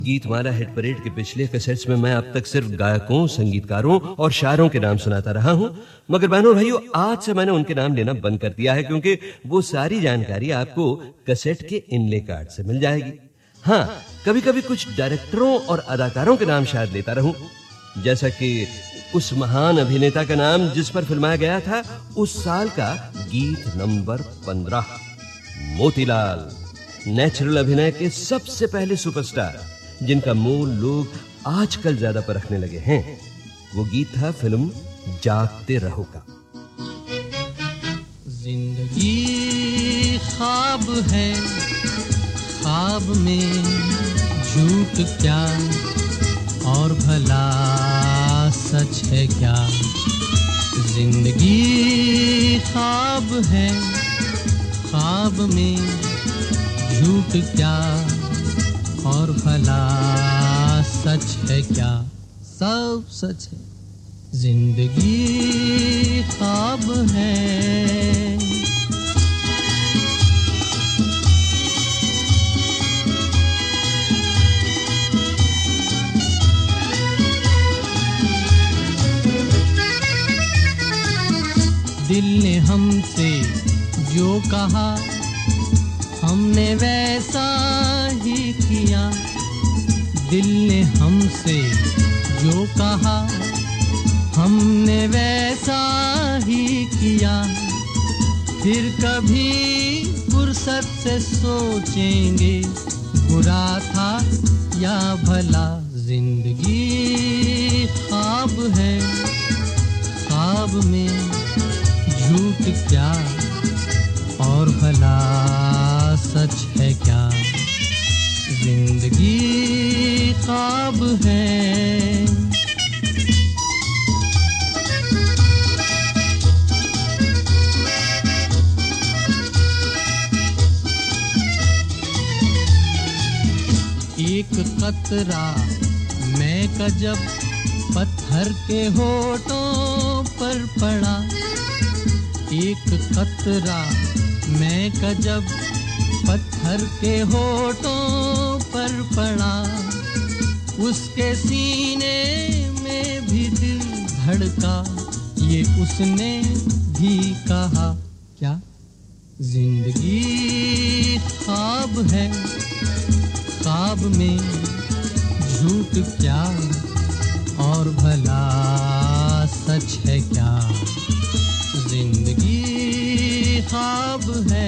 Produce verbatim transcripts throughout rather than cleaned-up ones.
Geetmala hit parade के पिछले cassettes में मैं अब तक सिर्फ गायकों, संगीतकारों और शायरों के नाम सुनाता रहा हूं, मगर बहनों भाइयों आज से मैंने उनके नाम लेना बंद कर दिया है क्योंकि वो सारी जानकारी आपको कैसेट के इनले कार्ड से मिल जाएगी। हाँ, कभी-कभी कुछ डायरेक्टरों और अदाकारों के नाम शायद लेता रहूं, जैसा कि उस महान अभिनेता का नाम जिस पर फिल्माया गया था उस साल का गीत नंबर पंद्रह, मोतीलाल। नेचुरल अभिनय के सबसे पहले सुपरस्टार जिनका मोल लोग आजकल ज्यादा परखने लगे हैं, वो गीत था फिल्म जागते रहो का। जिंदगी ख्वाब है, ख्वाब में झूठ क्या और भला सच है क्या। जिंदगी ख्वाब है, ख्वाब में झूठ क्या और भला सच है क्या। सब सच है, जिंदगी ख्वाब है। दिल ने हमसे जो कहा हमने वैसा ही किया। दिल ने हमसे जो कहा हमने वैसा ही किया। फिर कभी फुर्सत से सोचेंगे बुरा था या भला। जिंदगी ख्वाब है, ख्वाब में झूठ क्या और भला सच है क्या। जिंदगी ख्वाब है। एक कतरा मैं का जब पत्थर के होठों पर पड़ा। एक कतरा मैं का जब पत्थर के होठों पर पड़ा। उसके सीने में भी दिल धड़का, ये उसने भी कहा। क्या जिंदगी ख्वाब है, ख्वाब में झूठ क्या और भला सच है क्या। जिंदगी ख्वाब है।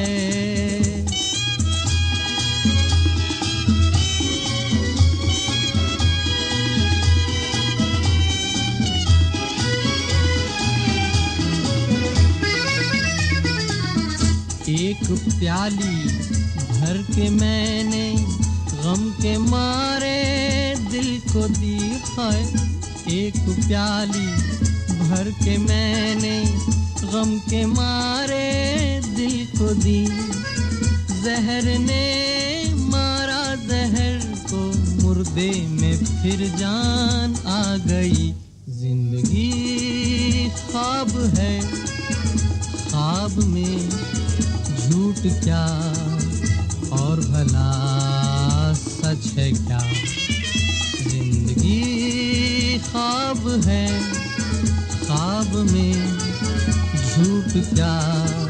एक प्याली भर के मैंने गम के मारे दिल को दी है। एक प्याली भर के मैंने गम के मारे दिल को दी। जहर ने मारा जहर को, मुर्दे में फिर जान आ गई। जिंदगी ख्वाब है, ख्वाब में झूठ क्या और भला सच है क्या। जिंदगी ख्वाब है, ख्वाब में झूठ क्या